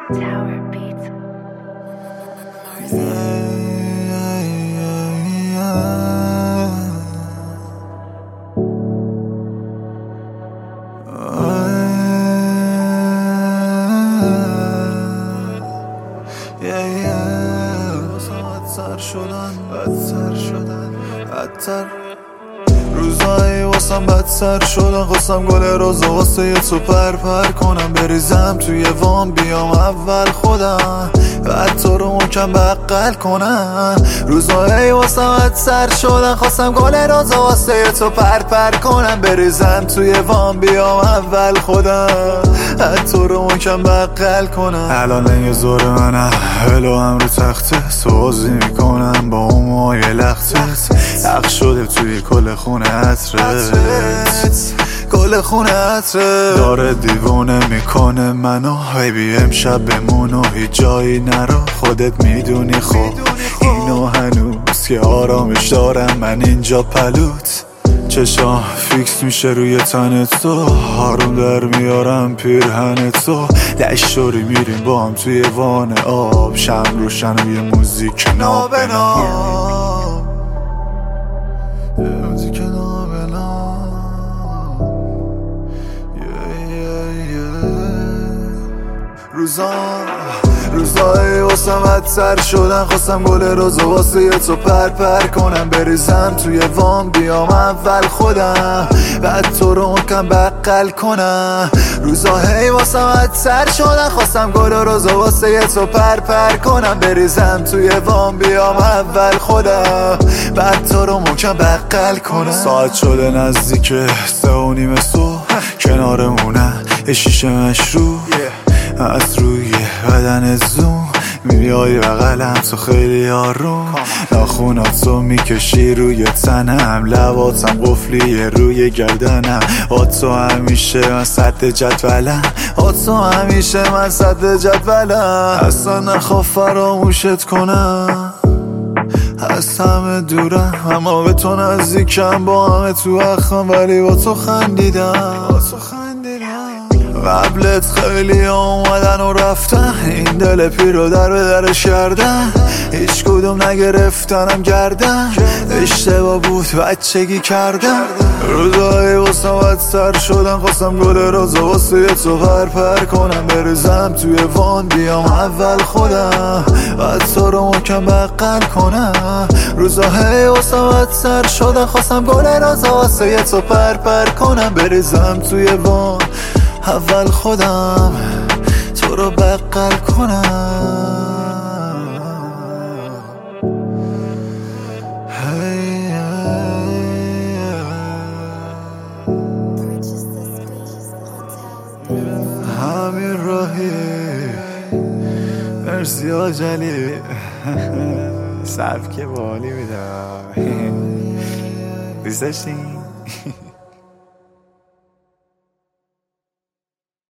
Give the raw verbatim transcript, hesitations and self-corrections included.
Tower Beats. بدتر شدن بدتر شدن بدتر روزایی واسم بدتر شدن. خواستم گل روزا واسه یه تو پر پر کنم، بریزم توی وام بیام اول خودم، بعد تو رو محکم بغل کنم. روزایی واسم بدتر شدن. خواستم گل روزا واسه یه تو پر پر کنم، بریزم توی وام بیام اول خودم، بعد تو رو محکم بغل کنم. الان یه زور منم هلو هم رو تخته سوزی میکنم با اون موهای لختت، حق شده توی کل خونه عطرت، کل خونه عطرت داره دیوونه میکنه منو. بیبی امشب بمون و هیچ جایی نرو، خودت میدونی خب اینو هنوز که آرامش دارم من اینجا پلوت. چشام فیکس میشه روی تنت تو، هارون در میارم پیرهنت تو، لشوری میریم با هم توی وان آب، شم روشن و یه موزیک نابنام، یه موزیک نابنام. روزان روزایی واسم بدتر شدن. خواستم گل روزا واسه یه تو پر پر کنم، بریزم توی وام بیام اول خودم، بعد تو رو محکم بغل کنم. روزایی واسم بدتر شدن. خواستم گل روزا واسه یه تو پر پر کنم، بریزم توی وام بیام اول خودم، بعد تو رو محکم بغل کنم. ساعت شده نزدیک سه و نیم صبح، کنارمونه یه شیشه مشروب، از روی بدن زوم میای بغلم تو خیلی آروم، ناخوناتو میکشی روی تنم، لباتم قفلیه روی گردنم، با تو همیشه من صد جدولم، با تو همیشه من صد جدولم. اصلا نخوا فراموشت کنم، از همه دورم اما به تو نزدیکم، با همه تو اخم ولی با تو خندیدم، با تو خندیدم. قبلت خیلی اومدن و رفتن، این دل پیرو در به درش کردن، هیچ کدوم نگرفتنم گردن، اشتباه بود بچگی کردن. روزایی واسم بدتر شدن. خواستم گل روزا واسه یه تو پر پر کنم، بریزم توی وان بیام اول خودم، بعد تو رو محکم بغل کنم. روزایی واسم بدتر شدن. خواستم گل روزا واسه یه تو پر پر کنم، بریزم توی وان اول خودم، تو رو بغل کنم. همین راهی مرسی آجلی سبک بالی میدم دوست داشتین؟